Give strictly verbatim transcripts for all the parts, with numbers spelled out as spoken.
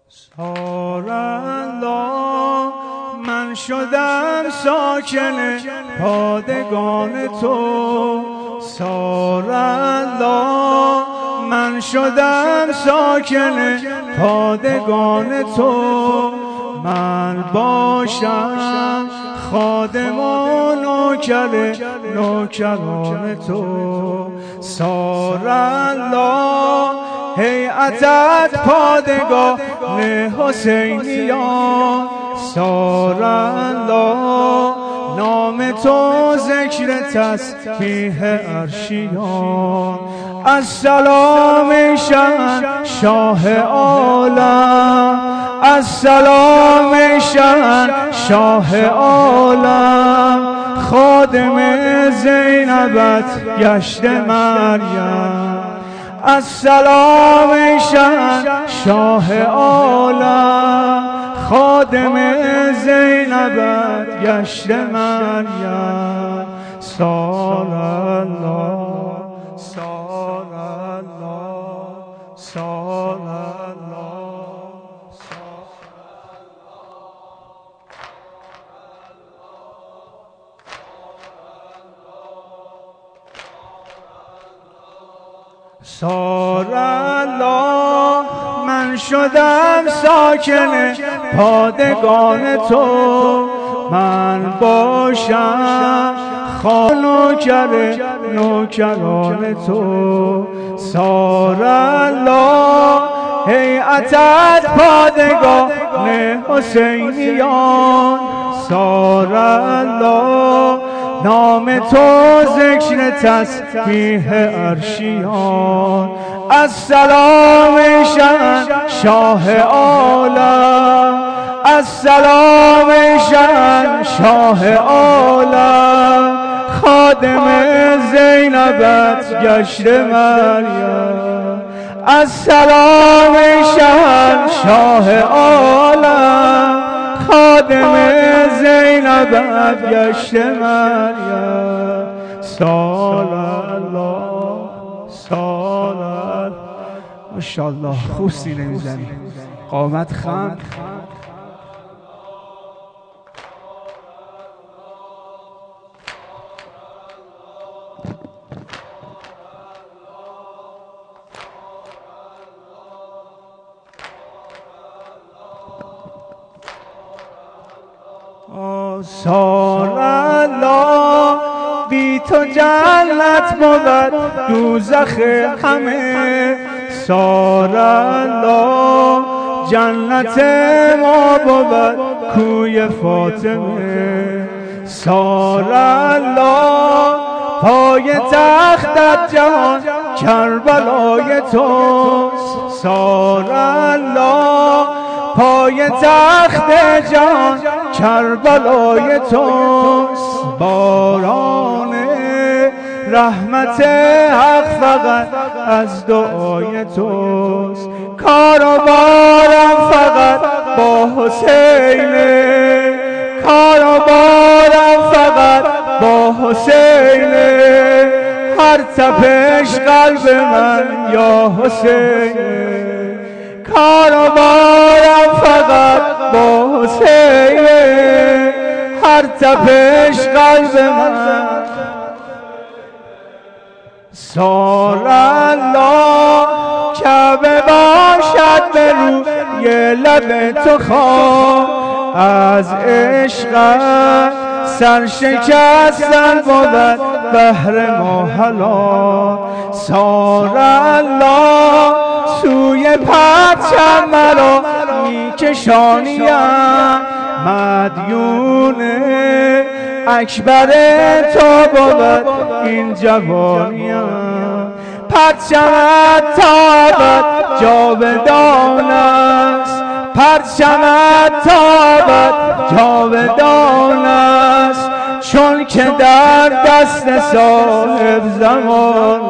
سارالله من شدم ساکن پادگان تو، سارالله من شدم ساکن پادگان تو، من باشم خادم و نوکر نوکران تو. سارالله هیئتت پادگاه حسینیان، سارالله نام تو ذکر تسبیح عرشیان. السلام شهن شاه عالم، السلام شهن شاه عالم، خادم زینبت گشت مریم. السلام شهن شاه عالم، خادم زینبت گشت مریم. سارالله سارالله سارالله سارالله من شدم ساکن پادگان تو، من باشم نوکر نوکران تو. سارالله هیئتت پادگاه حسینیان، سارالله نام تو ذکر تسبیح عرشیان. السلام شهن شاه عالم، السلام شهن شاه عالم، خادم زینبت گشت مریم. السلام شهن شاه عالم، خادم زینبت گشت مریم. سارالله سارالله. ماشاءالله خوب سینه میزنی، قامت خم. سارالله بی تو جنت بود دوزخ همه، سارالله جنت ما بود کوی فاطمه. سارالله پای تختت جهان کربلای توست، سارالله پای تخت جهان کربلای توست. باران رحمت حق فقط از دعای توست، کار و بارم فقط با حسینه، کار و بارم فقط با حسینه. هر تپش قلب من یا حسینه، کار و بارم فقط با حسینه. هر تپش قلب من. سارالله کعبه باشد به روی لب تو خواه، از عشقت سرشکستن بود بهر ما حلال. سارالله سوی پرچم مرا میکشانیم، مدیون اکبر تو بود این جوانیم. پرچمت تا ابد جاودان است، پرچمت تا ابد جاودان است، چون که در دست صاحب زمان.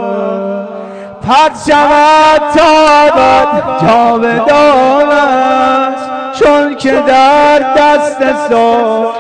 پرچمت تا ابد جاودان است، چون که در دست صاحب.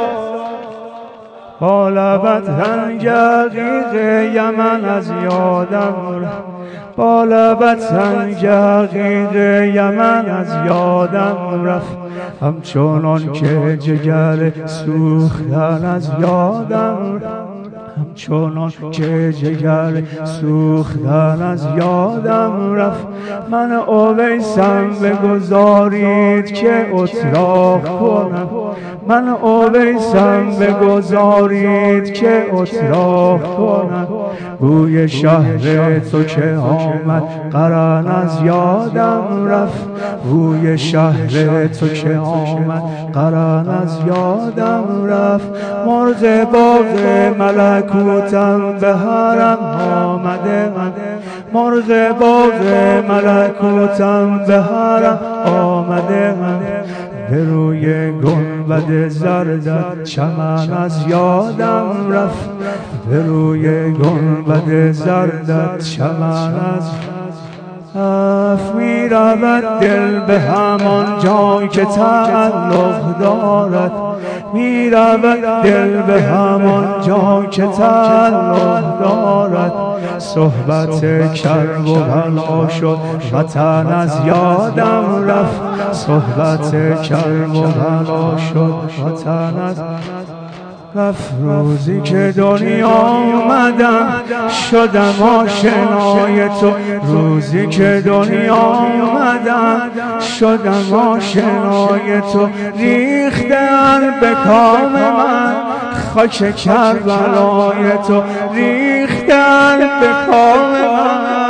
با لبت رنگ عقیق یمن از یادم با لبت سنگ عقیق یمن از یادم رفت، همچنان که جگر سوختن از یادم رفت، همچنان که جگر سوختن از یادم رفت. من اویسم بگذارید که اتراق کنم، من اویسم بگذارید که اتراق کنم. بوی شهر تو که آمد قرن از یادم رفت، بوی شهر تو که آمد قرن از یادم رفت. مرغ باغ ملکوتم به حرم آمده من، مرغ باغ ملکوتم به حرم آمده من. به روی گنبد زردت چمن از یادم رفت، به روی گنبد زردت چمن از اف می رود دل به همان جای که تعلق دارد، می رود دل به همان جای که تعلق دارد. صحبت کرب و بلا شد وطن از یادم رفت، صحبت کرب و بلا شد وطن از رفت. روزی که دنیا آمدم شدم آشنای تو، روزی که دنیا آمدم شدم آشنای تو. ریختن به کام من خاک کربلای تو، ریختن به کام من.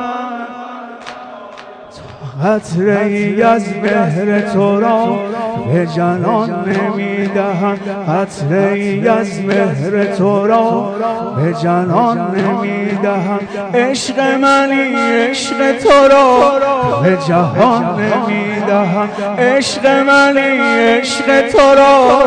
قطره ای از مهر تو را به جنان نمیدهم، قطره ای از مهر تو را به جنان نمیدهم. عشق منی عشق تو را به جهان نمیدهم، عشق منی عشق تو را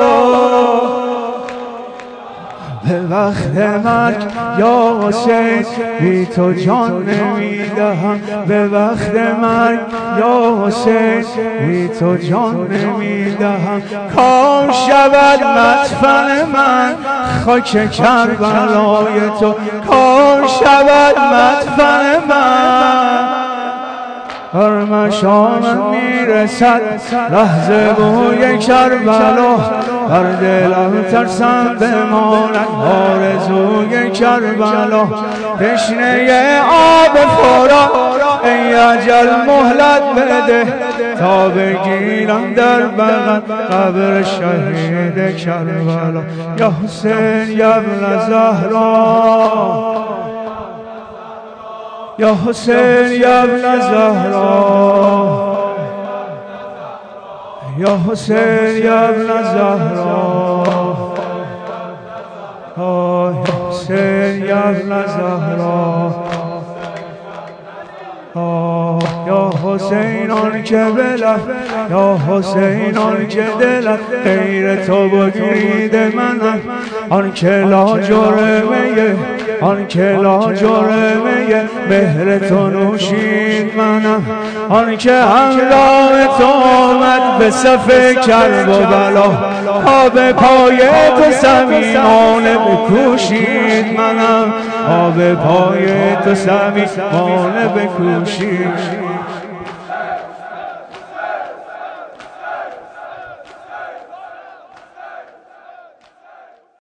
به وقت مرگ یا حسین بی تو جان نمیدهم، به وقت مرگ یا حسین بی تو جان نمیدهم. کام شود مدفن من خاک کربلای تو، کام شود مدفن من. هر مشامم میرسد لحظه بوی کربلا، در دلم ترسم بماند آرزوی کربلا. تشنه آب فرات ای اجل مهلت بده، تا بگیرم در بغل قبر شهید کربلا. یا حسین یا ابن زهرا، یا حسین یا ابن زهرا، یا حسین یا ابن زهرا، یا حسین یا ابن زهرا. یا حسین آن که بلد، یا حسین آن که دلت غیر تو بگیرید منم. آن که لا جرمه، آن که لا جرمه مهر تو نوشید منم. آن که همراه تو آمد به صف کرب و بلا، آب پای تو صمیمانه بکوشید منم، آب پای تو صمیمانه بکوشید.